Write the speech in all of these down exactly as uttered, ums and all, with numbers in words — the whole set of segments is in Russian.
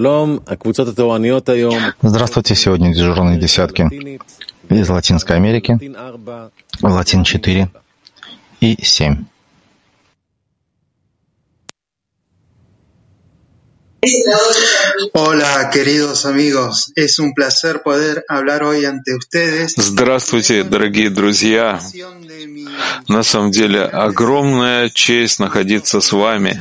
Здравствуйте, сегодня дежурные десятки из Латинской Америки, Латин четыре и семь. Hola, queridos amigos. Es un placer poder hablar hoy ante ustedes. Здравствуйте, дорогие друзья. На самом деле огромная честь находиться с вами.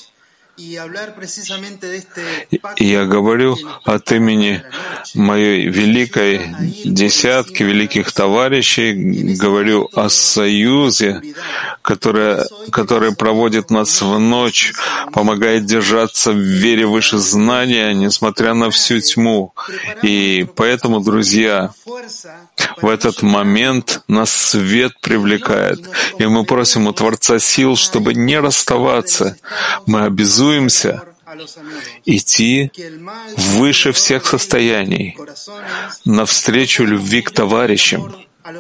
И я говорю от имени моей великой десятки великих товарищей, говорю о союзе, который, который проводит нас в ночь, помогает держаться в вере выше знания, несмотря на всю тьму. И поэтому, друзья, в этот момент нас свет привлекает, и мы просим у Творца сил, чтобы не расставаться. Мы обязуемся идти выше всех состояний, навстречу любви к товарищам,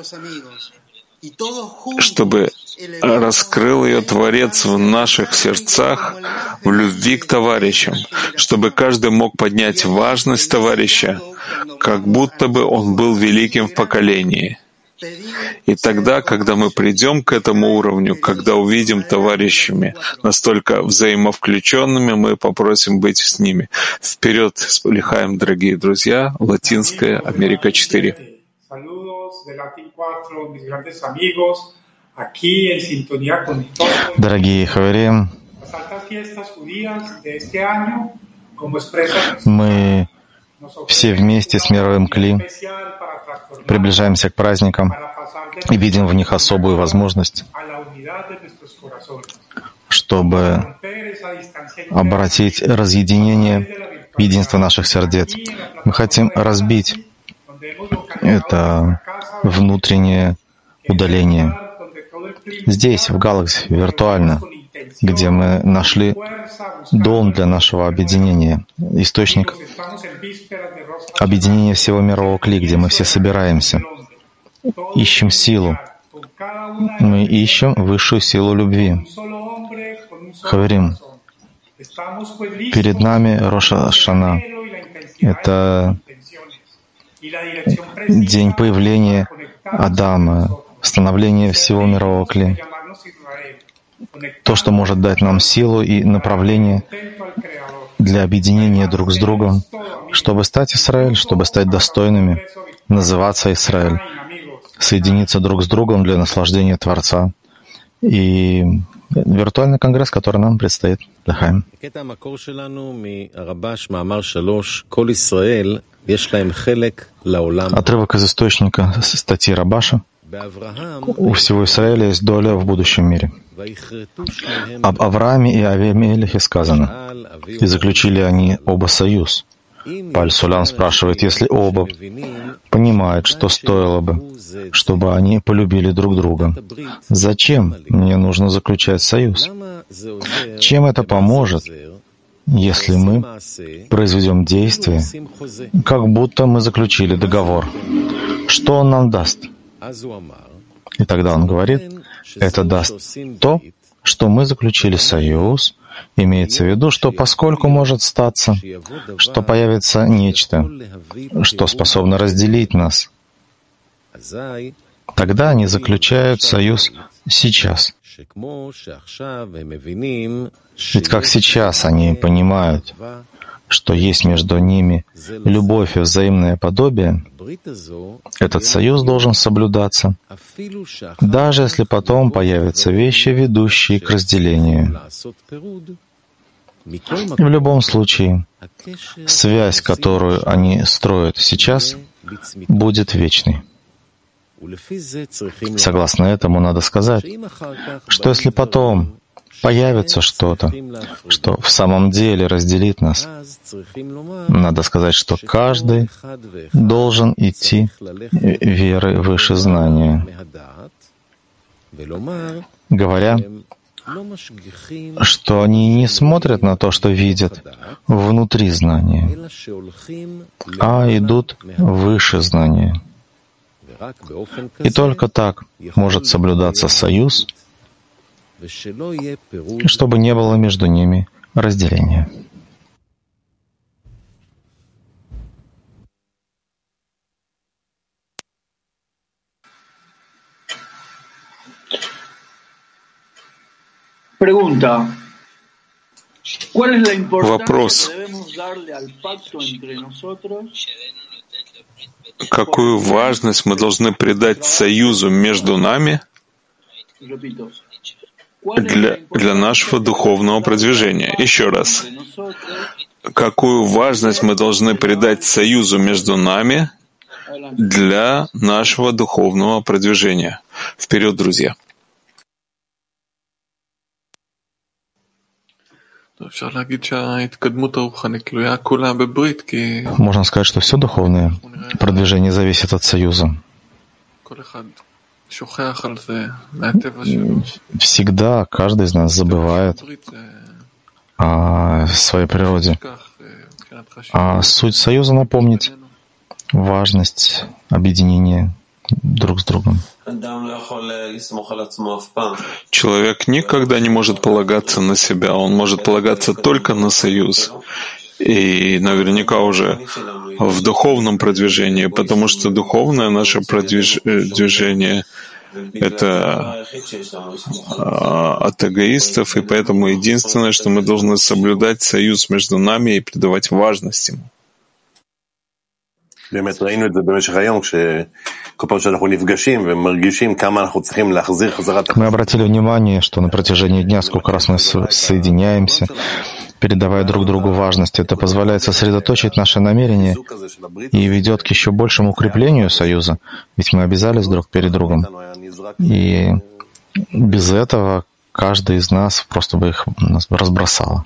чтобы раскрыл ее Творец в наших сердцах в любви к товарищам, чтобы каждый мог поднять важность товарища, как будто бы он был великим в поколении. И тогда, когда мы придем к этому уровню, когда увидим товарищами настолько взаимовключенными, мы попросим быть с ними. Вперед с Лихаем, дорогие друзья, Латинская Америка четыре. Дорогие Хаверим, мы все вместе с мировым Кли приближаемся к праздникам и видим в них особую возможность, чтобы обратить разъединение в единство наших сердец. Мы хотим разбить это внутреннее удаление. Здесь, в Галакси, виртуально, где мы нашли дом для нашего объединения, источник объединения всего мирового Кли, где мы все собираемся, ищем силу. Мы ищем высшую силу любви. Хаверим, перед нами Рош ха-Шана. Это день появления Адама, становления всего мирового Кли. То, что может дать нам силу и направление для объединения друг с другом, чтобы стать Израиль, чтобы стать достойными, называться Израиль, соединиться друг с другом для наслаждения Творца. И виртуальный конгресс, который нам предстоит. Лахаим. Отрывок из источника статьи Рабаша. У всего Израиля есть доля в будущем мире. Об Аврааме и Авиамелехе сказано, и заключили они оба союз. Паль-Сулам спрашивает, если оба понимают, что стоило бы, чтобы они полюбили друг друга, зачем мне нужно заключать союз? Чем это поможет, если мы произведем действие, как будто мы заключили договор? Что он нам даст? И тогда он говорит, это даст то, что мы заключили союз, имеется в виду, что поскольку может статься, что появится нечто, что способно разделить нас, тогда они заключают союз сейчас. Ведь как сейчас они понимают, что есть между ними любовь и взаимное подобие, этот союз должен соблюдаться, даже если потом появятся вещи, ведущие к разделению. В любом случае, связь, которую они строят сейчас, будет вечной. Согласно этому, надо сказать, что если потом появится что-то, что в самом деле разделит нас, надо сказать, что каждый должен идти верой выше знания, говоря, что они не смотрят на то, что видят внутри знания, а идут выше знания. И только так может соблюдаться союз, чтобы не было между ними разделения. Вопрос. Какую важность мы должны придать союзу между нами для, для нашего духовного продвижения? Еще раз. Какую важность мы должны придать союзу между нами для нашего духовного продвижения? Вперед, друзья! Можно сказать, что все духовное продвижение зависит от союза. Всегда каждый из нас забывает о своей природе. А суть союза — напомнить важность объединения друг с другом. Человек никогда не может полагаться на себя, он может полагаться только на союз. И наверняка уже в духовном продвижении, потому что духовное наше продвижение — это от эгоистов, и поэтому единственное, что мы должны соблюдать союз между нами и придавать важность ему. Мы обратили внимание, что на протяжении дня, сколько раз мы соединяемся, передавая друг другу важность, это позволяет сосредоточить наше намерение и ведет к еще большему укреплению союза, ведь мы обязались друг перед другом. И без этого каждый из нас просто бы их разбросало.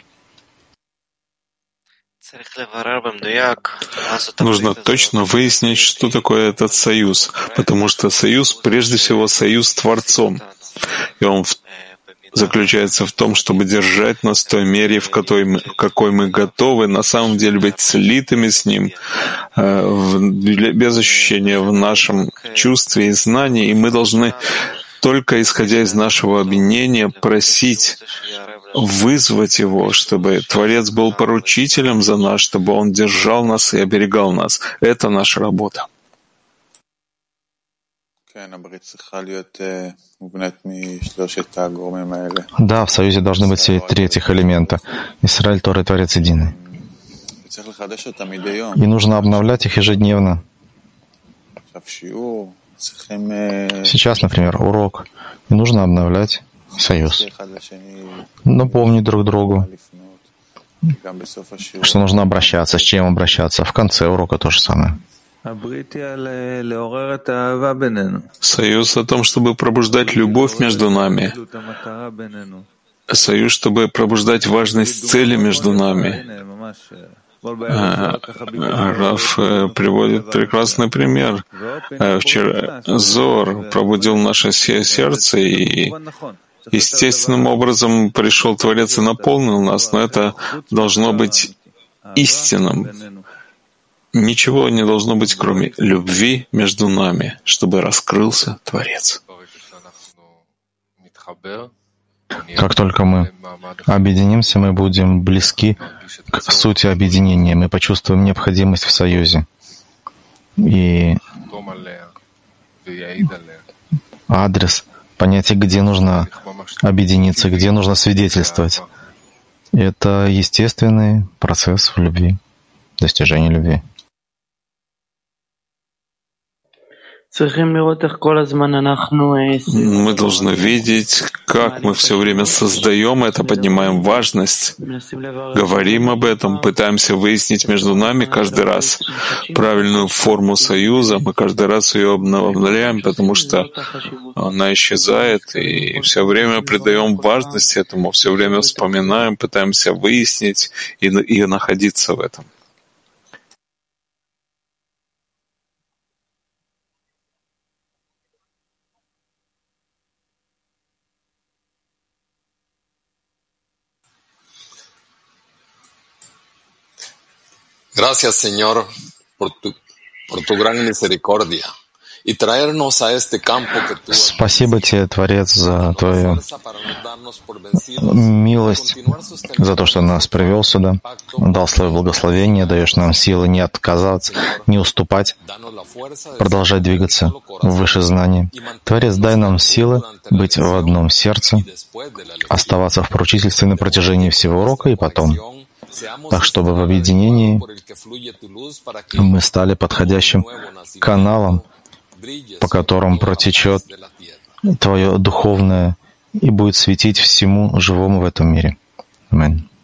Нужно точно выяснить, что такое этот союз, потому что союз, прежде всего, союз с Творцом. И он в... заключается в том, чтобы держать нас в той мере, в какой мы, в какой мы готовы на самом деле быть слитыми с Ним, э, в... без ощущения в нашем чувстве и знании, и мы должны только исходя из нашего объединения просить, вызвать Его, чтобы Творец был поручителем за нас, чтобы Он держал нас и оберегал нас. Это наша работа. Да, в союзе должны быть все три этих элемента. Исраиль, Тора и Творец единый. И нужно обновлять их ежедневно. Сейчас, например, урок. И нужно обновлять союз. Напомнить друг другу, что нужно обращаться, с чем обращаться. В конце урока то же самое. Союз о том, чтобы пробуждать любовь между нами. Союз, чтобы пробуждать важность цели между нами. Раф приводит прекрасный пример. Вчера Зор пробудил наше сердце, и естественным образом пришел Творец и наполнил нас, но это должно быть истинным. Ничего не должно быть, кроме любви между нами, чтобы раскрылся Творец. Как только мы объединимся, мы будем близки к сути объединения, мы почувствуем необходимость в союзе. И адрес, понятие, где нужно объединиться, где нужно свидетельствовать, это естественный процесс в любви, достижение любви. Мы должны видеть, как мы все время создаем это, поднимаем важность, говорим об этом, пытаемся выяснить между нами каждый раз правильную форму союза, мы каждый раз ее обновляем, потому что она исчезает, и все время придаем важность этому, все время вспоминаем, пытаемся выяснить и, и находиться в этом. Gracias, Señor, por tu, por tu gran misericordia Спасибо тебе, Творец, за твою милость, за то, что нас привел сюда, дал свое благословение, даешь нам силы не отказаться, не уступать, продолжать двигаться выше знания. Творец, дай нам силы быть в одном сердце, оставаться в поручительстве на протяжении всего урока и потом, так чтобы в объединении мы стали подходящим каналом, по которым протечет Твое духовное и будет светить всему живому в этом мире. Аминь.